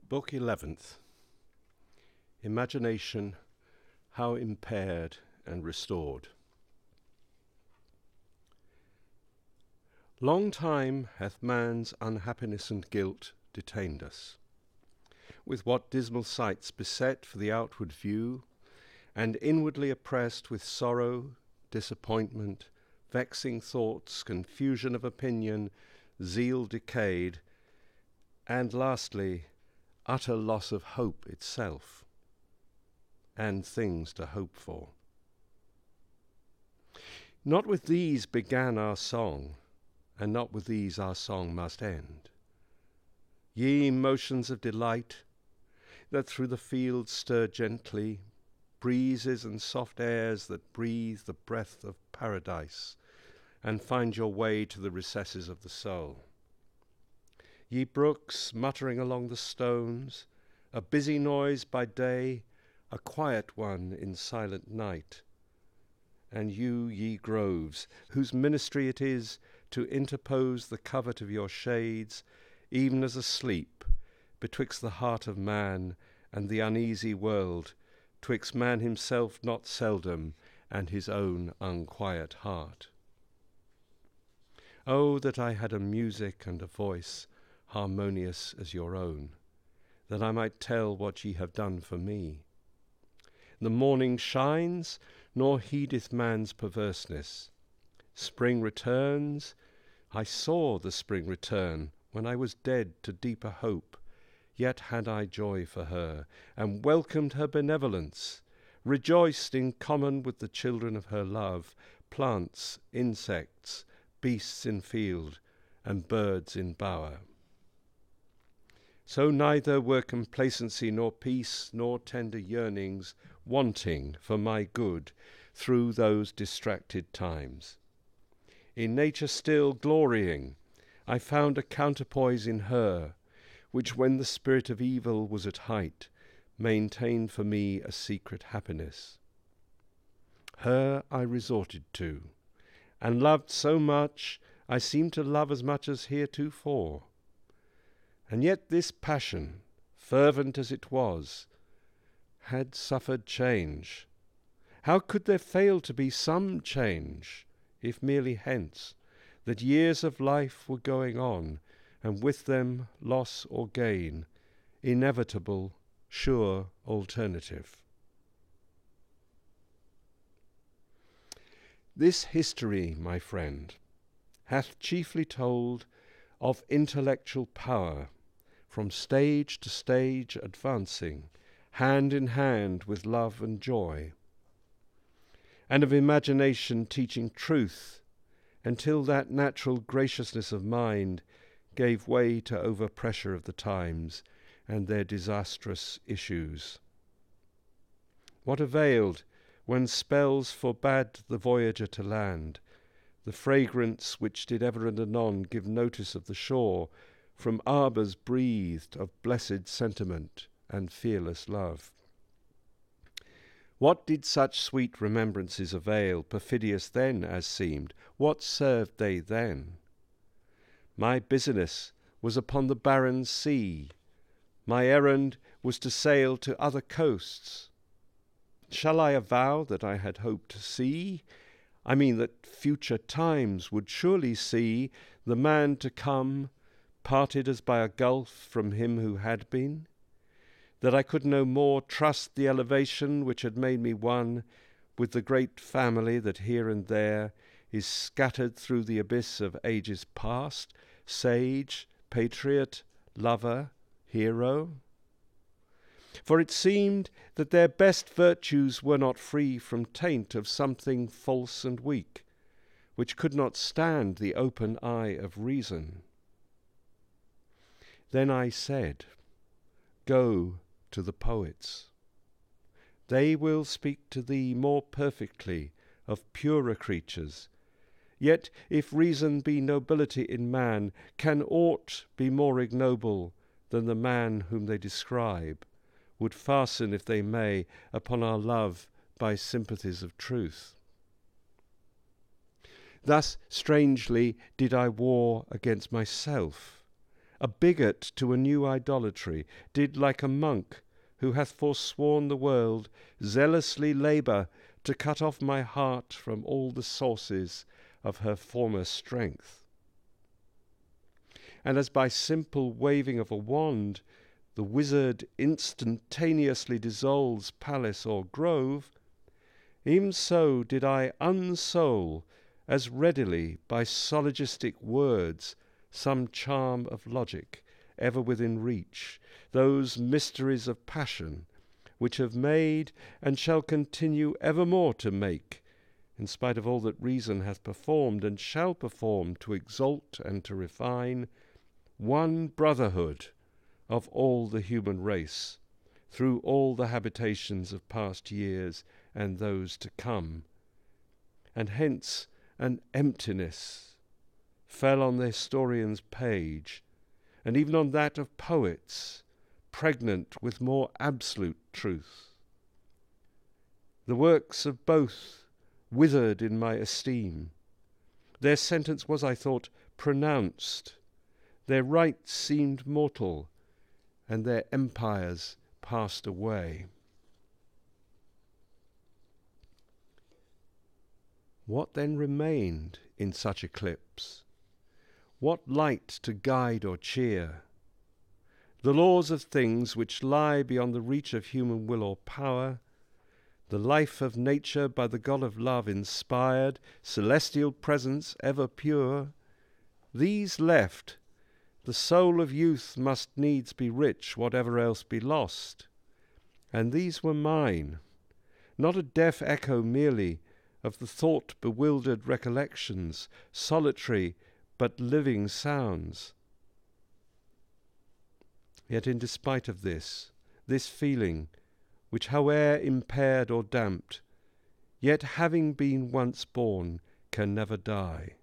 Book 11th. Imagination, how impaired and restored. Long time hath man's unhappiness and guilt detained us. With what dismal sights beset for the outward view, and inwardly oppressed with sorrow, disappointment, vexing thoughts, confusion of opinion, zeal decayed, and lastly, utter loss of hope itself, and things to hope for. Not with these began our song, and not with these our song must end. Ye motions of delight, that through the fields stir gently, breezes and soft airs that breathe the breath of paradise, and find your way to the recesses of the soul. Ye brooks muttering along the stones, a busy noise by day, a quiet one in silent night. And you, ye groves, whose ministry it is to interpose the covert of your shades, even as asleep, betwixt the heart of man and the uneasy world, twixt man himself not seldom and his own unquiet heart. Oh, that I had a music and a voice harmonious as your own, that I might tell what ye have done for me. The morning shines, nor heedeth man's perverseness. Spring returns, I saw the spring return, when I was dead to deeper hope, yet had I joy for her, and welcomed her benevolence, rejoiced in common with the children of her love, plants, insects, beasts in field, and birds in bower. So neither were complacency nor peace nor tender yearnings wanting for my good through those distracted times. In nature still glorying, I found a counterpoise in her, which when the spirit of evil was at height, maintained for me a secret happiness. Her I resorted to, and loved so much, I seemed to love as much as heretofore. And yet this passion, fervent as it was, had suffered change. How could there fail to be some change, if merely hence, that years of life were going on, and with them loss or gain, inevitable, sure alternative? This history, my friend, hath chiefly told of intellectual power, from stage to stage advancing, hand in hand with love and joy, and of imagination teaching truth, until that natural graciousness of mind gave way to overpressure of the times and their disastrous issues. What availed when spells forbade the voyager to land, the fragrance which did ever and anon give notice of the shore, from arbours breathed of blessed sentiment and fearless love? What did such sweet remembrances avail, perfidious then as seemed? What served they then? My business was upon the barren sea. My errand was to sail to other coasts. Shall I avow that I had hoped to see? I mean that future times would surely see the man to come, parted as by a gulf from him who had been, that I could no more trust the elevation which had made me one with the great family that here and there is scattered through the abyss of ages past, sage, patriot, lover, hero. For it seemed that their best virtues were not free from taint of something false and weak, which could not stand the open eye of reason. Then I said, go to the poets. They will speak to thee more perfectly of purer creatures. Yet if reason be nobility in man, can aught be more ignoble than the man whom they describe, would fasten, if they may, upon our love by sympathies of truth? Thus strangely did I war against myself, a bigot to a new idolatry, did like a monk who hath forsworn the world, zealously labour to cut off my heart from all the sources of her former strength. And as by simple waving of a wand the wizard instantaneously dissolves palace or grove, even so did I unsoul as readily by syllogistic words some charm of logic ever within reach, those mysteries of passion which have made and shall continue evermore to make, in spite of all that reason hath performed and shall perform to exalt and to refine, one brotherhood of all the human race, through all the habitations of past years and those to come. And hence an emptiness fell on the historian's page, and even on that of poets, pregnant with more absolute truth. The works of both withered in my esteem. Their sentence was, I thought, pronounced. Their rights seemed mortal, and their empires passed away. What then remained in such eclipse? What light to guide or cheer? The laws of things which lie beyond the reach of human will or power, the life of nature by the God of love inspired, celestial presence ever pure, these left, the soul of youth must needs be rich, whatever else be lost. And these were mine, not a deaf echo merely of the thought-bewildered recollections, solitary but living sounds. Yet in despite of this feeling, which howe'er impaired or damped, yet having been once born, can never die.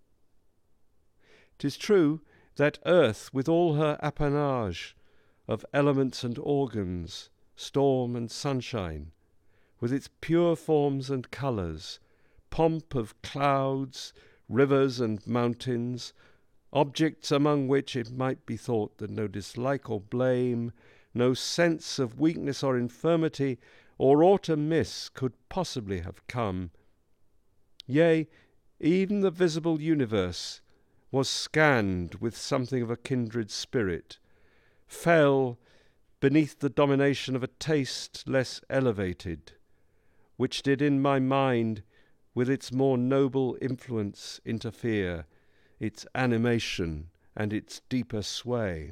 'Tis true that earth, with all her appanage of elements and organs, storm and sunshine, with its pure forms and colours, pomp of clouds, rivers and mountains, objects among which it might be thought that no dislike or blame, no sense of weakness or infirmity, or aught amiss could possibly have come. Yea, even the visible universe was scanned with something of a kindred spirit, fell beneath the domination of a taste less elevated, which did in my mind with its more noble influence interfere, its animation and its deeper sway.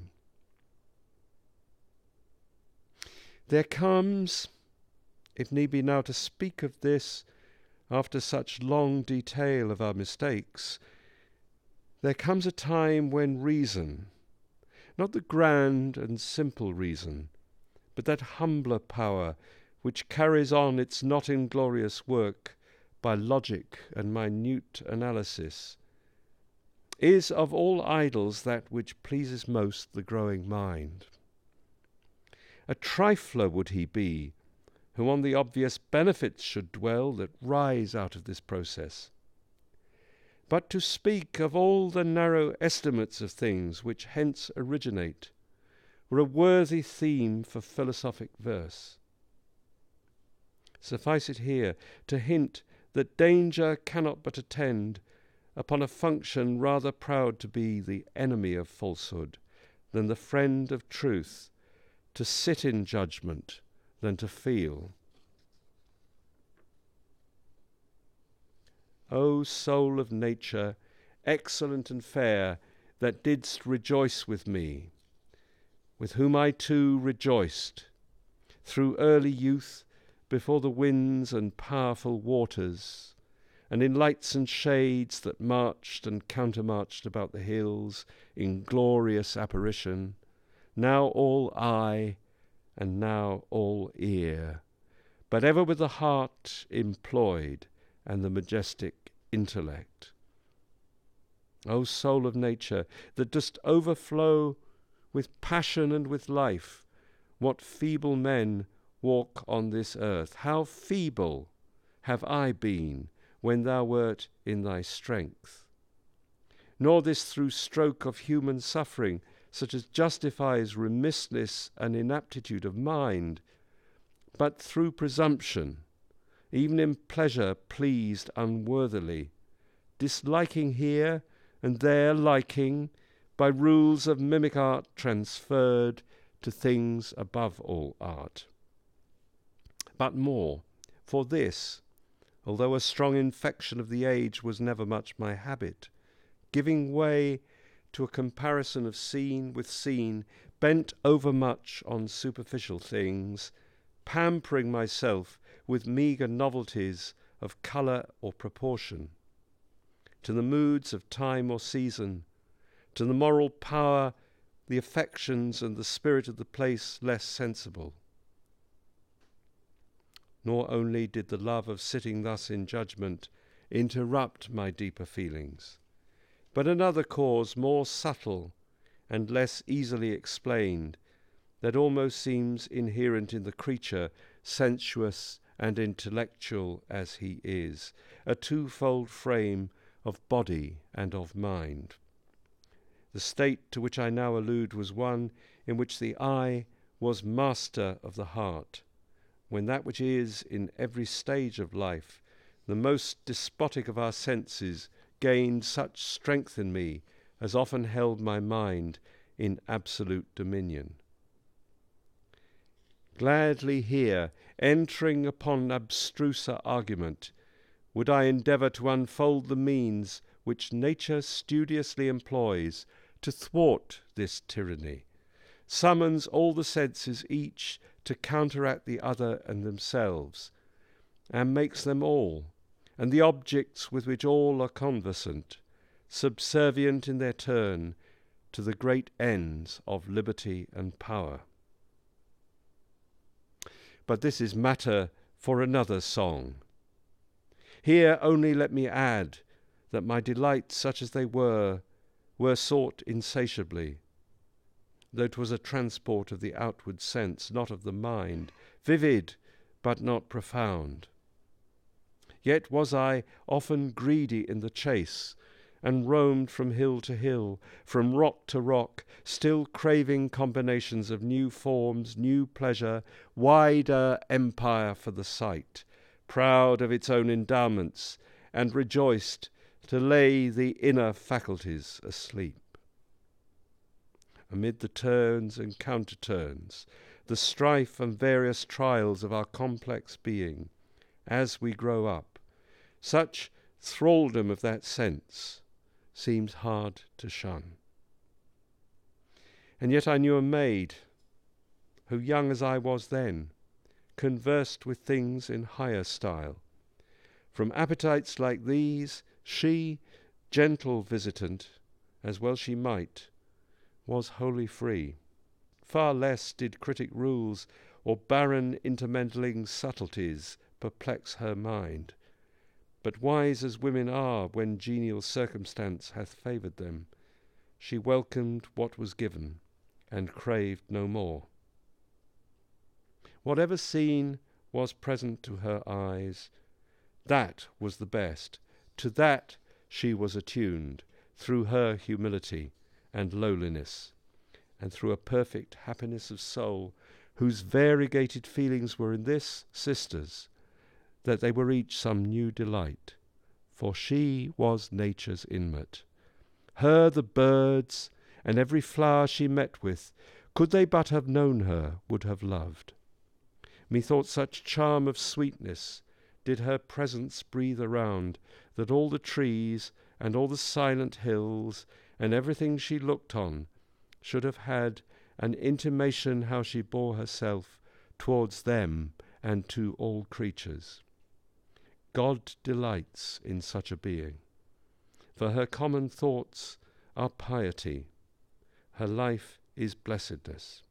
There comes, if need be now to speak of this, after such long detail of our mistakes, there comes a time when reason, not the grand and simple reason, but that humbler power which carries on its not inglorious work by logic and minute analysis, is of all idols that which pleases most the growing mind. A trifler would he be, who on the obvious benefits should dwell that rise out of this process. But to speak of all the narrow estimates of things which hence originate were a worthy theme for philosophic verse. Suffice it here to hint that danger cannot but attend upon a function rather proud to be the enemy of falsehood than the friend of truth, to sit in judgment than to feel. O soul of nature, excellent and fair, that didst rejoice with me, with whom I too rejoiced, through early youth, before the winds and powerful waters, and in lights and shades that marched and countermarched about the hills in glorious apparition, now all eye and now all ear, but ever with the heart employed and the majestic intellect. O soul of nature, that dost overflow with passion and with life, what feeble men walk on this earth! How feeble have I been when thou wert in thy strength! Nor this through stroke of human suffering, such as justifies remissness and inaptitude of mind, but through presumption, even in pleasure pleased unworthily, disliking here and there liking, by rules of mimic art transferred to things above all art. But more, for this, although a strong infection of the age was never much my habit, giving way to a comparison of scene with scene, bent overmuch on superficial things, pampering myself with meagre novelties of colour or proportion, to the moods of time or season, to the moral power, the affections and the spirit of the place less sensible. Nor only did the love of sitting thus in judgment interrupt my deeper feelings, but another cause more subtle and less easily explained, that almost seems inherent in the creature, sensuous and intellectual as he is, a twofold frame of body and of mind. The state to which I now allude was one in which the eye was master of the heart, when that which is, in every stage of life, the most despotic of our senses gained such strength in me as often held my mind in absolute dominion. Gladly here, entering upon abstruser argument, would I endeavour to unfold the means which nature studiously employs to thwart this tyranny, summons all the senses each to counteract the other and themselves, and makes them all, and the objects with which all are conversant, subservient in their turn to the great ends of liberty and power. But this is matter for another song. Here only let me add that my delights, such as they were sought insatiably, though 'twas a transport of the outward sense, not of the mind, vivid but not profound. Yet was I often greedy in the chase, and roamed from hill to hill, from rock to rock, still craving combinations of new forms, new pleasure, wider empire for the sight, proud of its own endowments, and rejoiced to lay the inner faculties asleep. Amid the turns and counter-turns, the strife and various trials of our complex being, as we grow up, such thraldom of that sense seems hard to shun. And yet I knew a maid, who, young as I was then, conversed with things in higher style. From appetites like these, she, gentle visitant, as well she might, was wholly free. Far less did critic rules or barren intermeddling subtleties perplex her mind, but wise as women are when genial circumstance hath favoured them, she welcomed what was given, and craved no more. Whatever scene was present to her eyes, that was the best. To that she was attuned, through her humility and lowliness, and through a perfect happiness of soul, whose variegated feelings were in this, sisters, that they were each some new delight, for she was nature's inmate. Her the birds, and every flower she met with, could they but have known her, would have loved. Methought such charm of sweetness did her presence breathe around, that all the trees, and all the silent hills, and everything she looked on, should have had an intimation how she bore herself towards them and to all creatures. God delights in such a being, for her common thoughts are piety, her life is blessedness.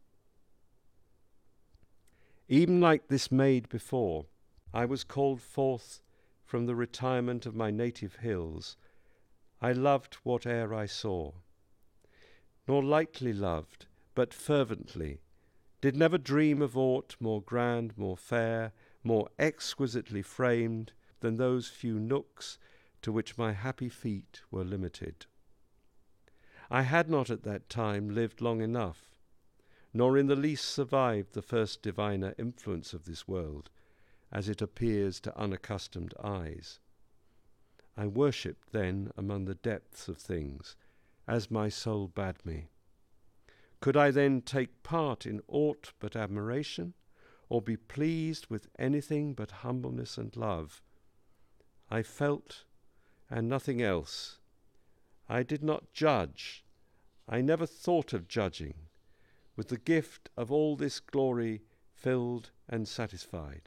Even like this maid before, I was called forth from the retirement of my native hills. I loved whate'er I saw, nor lightly loved, but fervently, did never dream of aught more grand, more fair, more exquisitely framed, than those few nooks to which my happy feet were limited. I had not at that time lived long enough, nor in the least survived the first diviner influence of this world, as it appears to unaccustomed eyes. I worshipped then among the depths of things, as my soul bade me. Could I then take part in aught but admiration, or be pleased with anything but humbleness and love? I felt, and nothing else. I did not judge. I never thought of judging, with the gift of all this glory filled and satisfied.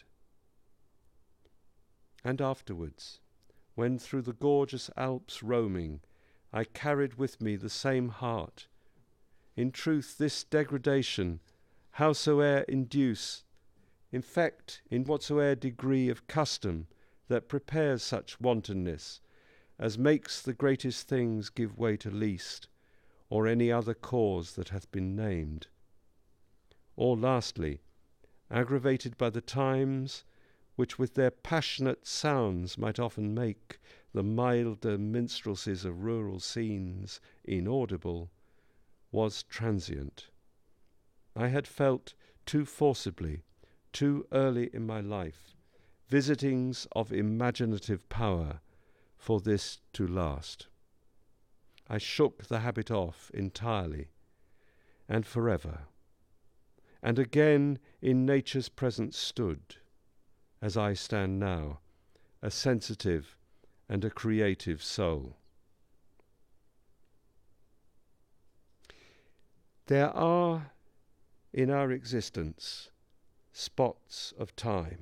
And afterwards, when through the gorgeous Alps roaming, I carried with me the same heart, in truth this degradation, howsoe'er induce, infect in whatsoe'er degree of custom that prepares such wantonness, as makes the greatest things give way to least, or any other cause that hath been named. Or lastly, aggravated by the times, which with their passionate sounds might often make the milder minstrelsies of rural scenes inaudible, was transient. I had felt too forcibly, too early in my life, visitings of imaginative power for this to last. I shook the habit off entirely and forever, and again in nature's presence stood, as I stand now, a sensitive and a creative soul. There are in our existence spots of time,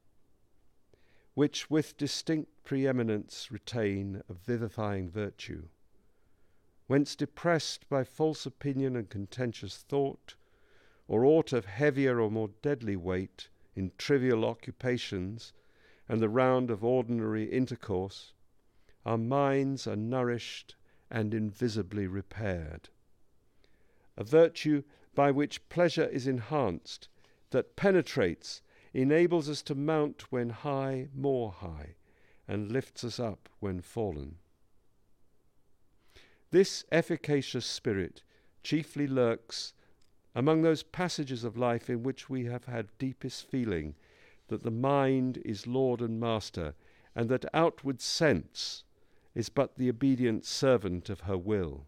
which with distinct preeminence retain a vivifying virtue, whence depressed by false opinion and contentious thought, or aught of heavier or more deadly weight in trivial occupations and the round of ordinary intercourse, our minds are nourished and invisibly repaired. A virtue by which pleasure is enhanced, that penetrates, enables us to mount when high, more high, and lifts us up when fallen. This efficacious spirit chiefly lurks among those passages of life in which we have had deepest feeling that the mind is lord and master, and that outward sense is but the obedient servant of her will.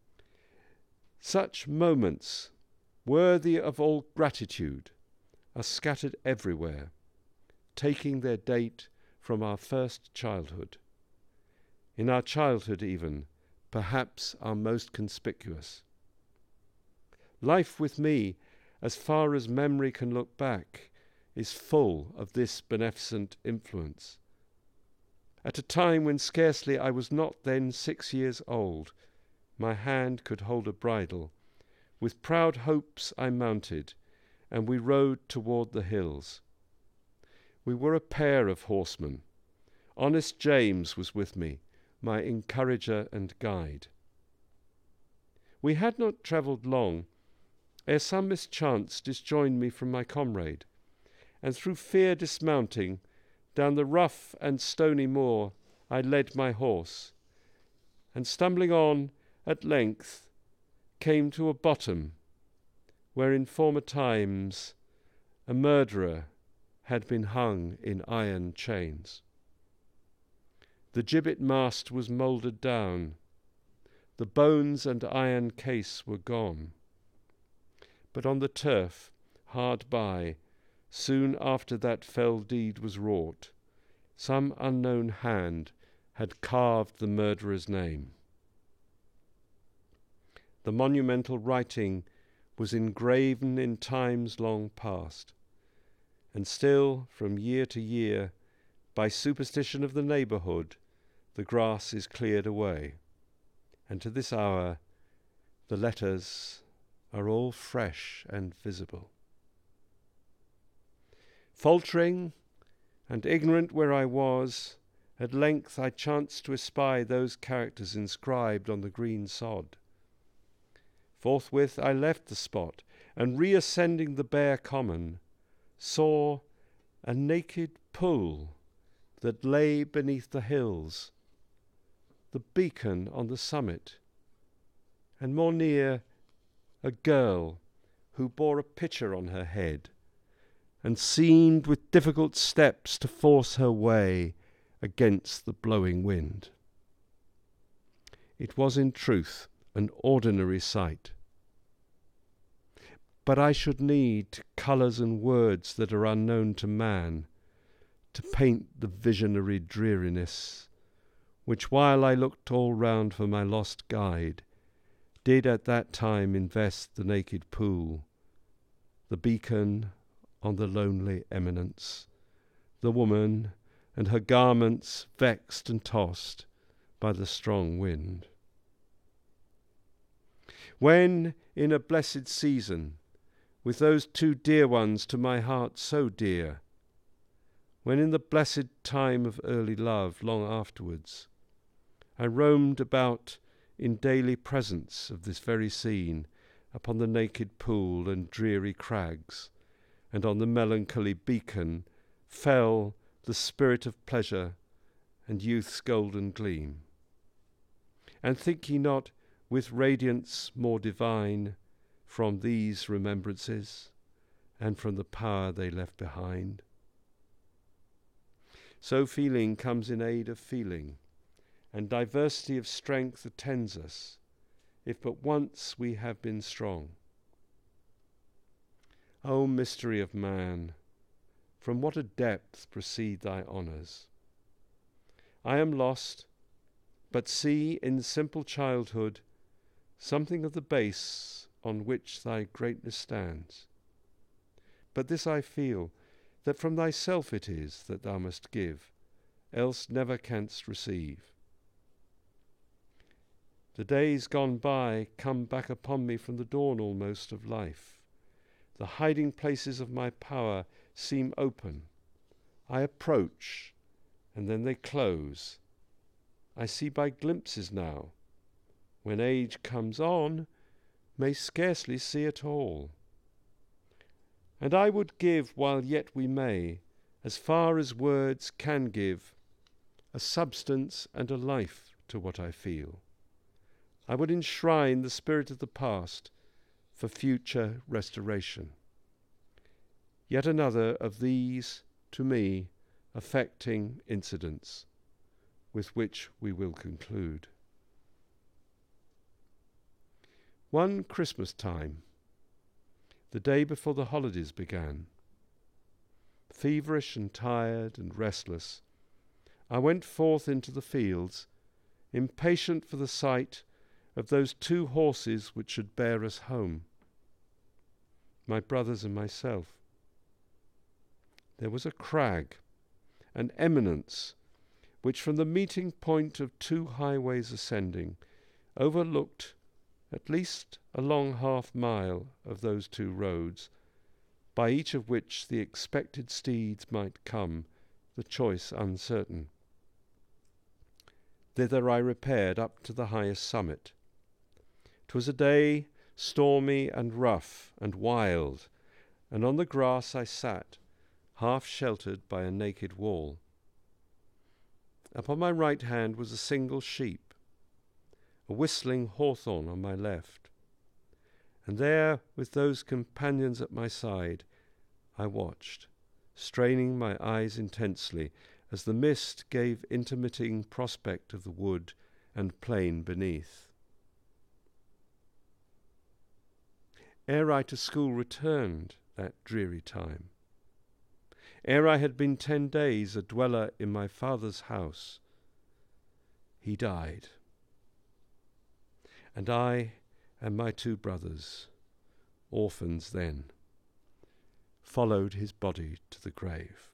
Such moments, worthy of all gratitude, are scattered everywhere, taking their date from our first childhood. In our childhood even, perhaps our most conspicuous. Life with me, as far as memory can look back, is full of this beneficent influence. At a time when scarcely I was not then 6 years old, my hand could hold a bridle. With proud hopes I mounted, and we rode toward the hills. We were a pair of horsemen. Honest James was with me, my encourager and guide. We had not travelled long, ere some mischance disjoined me from my comrade, and through fear dismounting, down the rough and stony moor I led my horse, and stumbling on, at length came to a bottom, where in former times a murderer had been hung in iron chains. The gibbet mast was mouldered down, the bones and iron case were gone. But on the turf, hard by, soon after that fell deed was wrought, some unknown hand had carved the murderer's name. The monumental writing was engraven in times long past, and still, from year to year, by superstition of the neighbourhood, the grass is cleared away, and to this hour the letters are all fresh and visible. Faltering and ignorant where I was, at length I chanced to espy those characters inscribed on the green sod. Forthwith I left the spot, and reascending the bare common, saw a naked pool that lay beneath the hills, the beacon on the summit, and more near a girl who bore a pitcher on her head and seemed with difficult steps to force her way against the blowing wind. It was in truth an ordinary sight, but I should need colours and words that are unknown to man to paint the visionary dreariness, which, while I looked all round for my lost guide, did at that time invest the naked pool, the beacon on the lonely eminence, the woman and her garments vexed and tossed by the strong wind. When, in a blessed season, with those two dear ones to my heart so dear, when in the blessed time of early love, long afterwards, I roamed about in daily presence of this very scene, upon the naked pool and dreary crags, and on the melancholy beacon fell the spirit of pleasure and youth's golden gleam. And think ye not, with radiance more divine, from these remembrances, and from the power they left behind? So feeling comes in aid of feeling, and diversity of strength attends us, if but once we have been strong. O mystery of man, from what a depth proceed thy honours! I am lost, but see in simple childhood something of the base on which thy greatness stands. But this I feel, that from thyself it is that thou must give, else never canst receive. The days gone by come back upon me from the dawn almost of life. The hiding places of my power seem open. I approach, and then they close. I see by glimpses now, when age comes on, may scarcely see at all. And I would give, while yet we may, as far as words can give, a substance and a life to what I feel. I would enshrine the spirit of the past for future restoration. Yet another of these, to me, affecting incidents, with which we will conclude. One Christmas time, the day before the holidays began, feverish and tired and restless, I went forth into the fields, impatient for the sight of those two horses which should bear us home, my brothers and myself. There was a crag, an eminence, which from the meeting point of two highways ascending, overlooked at least a long half-mile of those two roads, by each of which the expected steeds might come, the choice uncertain. Thither I repaired up to the highest summit. 'Twas a day stormy and rough and wild, and on the grass I sat, half sheltered by a naked wall. Upon my right hand was a single sheep, a whistling hawthorn on my left, and there, with those companions at my side, I watched, straining my eyes intensely, as the mist gave intermitting prospect of the wood and plain beneath. Ere I to school returned that dreary time, ere I had been 10 days a dweller in my father's house, he died, and I and my 2 brothers, orphans then, followed his body to the grave.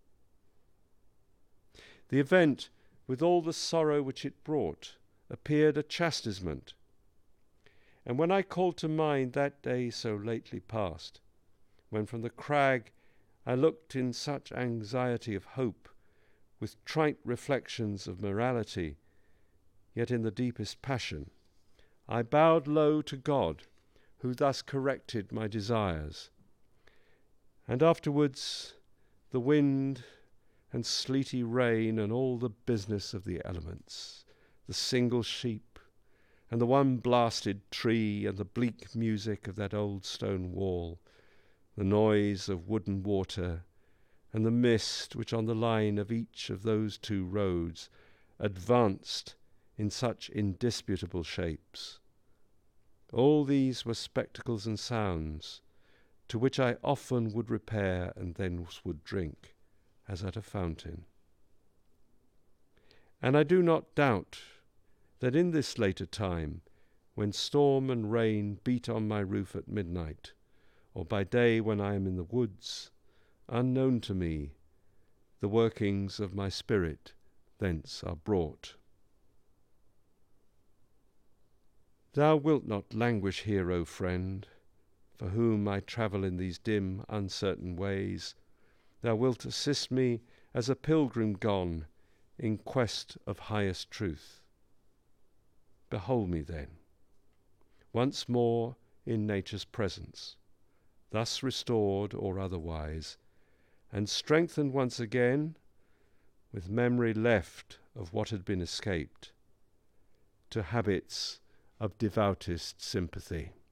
The event, with all the sorrow which it brought, appeared a chastisement, and when I called to mind that day so lately past, when from the crag I looked in such anxiety of hope, with trite reflections of morality, yet in the deepest passion, I bowed low to God, who thus corrected my desires. And afterwards the wind and sleety rain and all the business of the elements, the single sheep and the one blasted tree, and the bleak music of that old stone wall, the noise of wooden water, and the mist which on the line of each of those two roads advanced in such indisputable shapes. All these were spectacles and sounds, to which I often would repair and thence would drink, as at a fountain. And I do not doubt that in this later time, when storm and rain beat on my roof at midnight, or by day when I am in the woods, unknown to me, the workings of my spirit thence are brought. Thou wilt not languish here, O friend, for whom I travel in these dim, uncertain ways. Thou wilt assist me as a pilgrim gone in quest of highest truth. Behold me then, once more in nature's presence, thus restored or otherwise, and strengthened once again, with memory left of what had been escaped, to habits of devoutest sympathy.